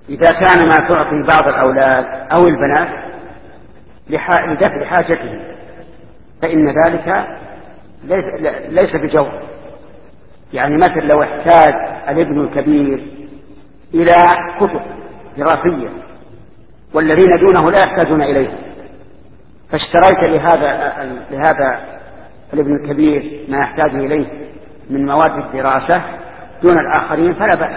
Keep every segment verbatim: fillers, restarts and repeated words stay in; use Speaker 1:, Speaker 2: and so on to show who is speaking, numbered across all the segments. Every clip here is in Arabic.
Speaker 1: إذا كان ما تعطي بعض الأولاد أو البنات لدفع حاجته فإن ذلك ليس, ليس بجور. يعني مثل لو احتاج الابن الكبير إلى كتب دراسية والذين دونه لا يحتاجون إليه، فاشتريت لهذا, لهذا الابن الكبير ما يحتاج إليه من مواد الدراسة دون الآخرين فلا بأس.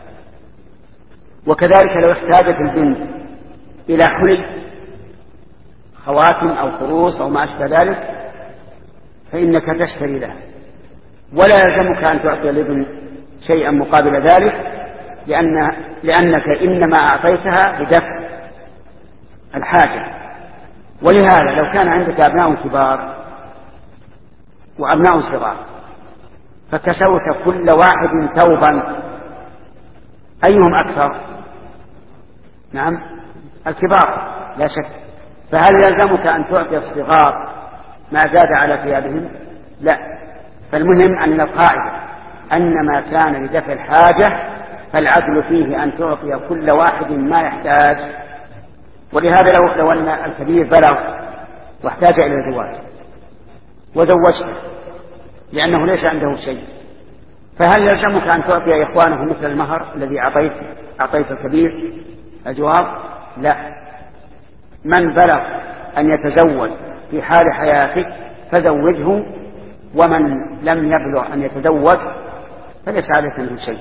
Speaker 1: وكذلك لو احتاجت البنت إلى حلي خواتم أو خروص أو ما أشبه ذلك فإنك تشتري له، ولا يلزمك أن تعطي الابن شيئا مقابل ذلك، لأن لأنك إنما أعطيتها لدفع الحاجة. ولهذا لو كان عندك أبناء كبار وأبناء صغار فكسوت كل واحد ثوبا أيهم أكثر؟ نعم الكبار لا شك. فهل يلزمك أن تعطي الصغار ما زاد على ثيابهم؟ لا. فالمهم أن القاعدة أن ما كان لدفع الحاجة فالعدل فيه أن تعطي كل واحد ما يحتاج. ولهذا لو, لو أن الكبير بلغ واحتاج إلى الزواج وزوجته لأنه ليس عنده شيء، فهل يلزمك أن تعطي إخوانه مثل المهر الذي أعطيت, أعطيت الكبير؟ الجواب لا. من بلغ أن يتزوج في حال حياتك فزوجه، ومن لم يبلغ أن يتزوج فليس عليك منه شيء.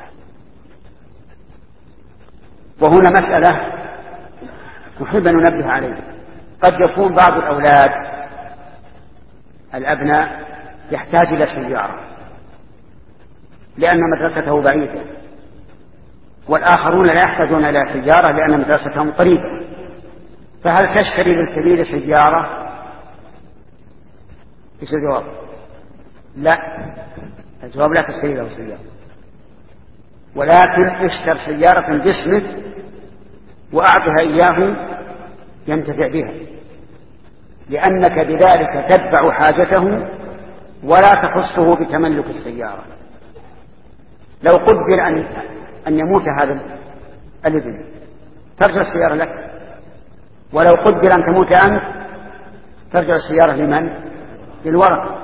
Speaker 1: وهنا مسألة نحب أن ننبه عليه. قد يكون بعض الأولاد الأبناء يحتاج إلى سيارة لأن مدرسته بعيدة، والآخرون لا يحتاجون إلى سيارة لأن مدرستهم قريبة، فهل تشتري للكبير سيارة؟ ايش الجواب؟ لا. الجواب لا تشتري له سيارة، ولكن اشتر سيارة باسمك وأعطها إياه ينتفع بها، لأنك بذلك تدفع حاجته ولا تخصه بتملك السيارة. لو قدر أن, أن يموت هذا الابن ترجع السيارة لك، ولو قدر أن تموت أنت ترجع السيارة لمن؟ للورثة.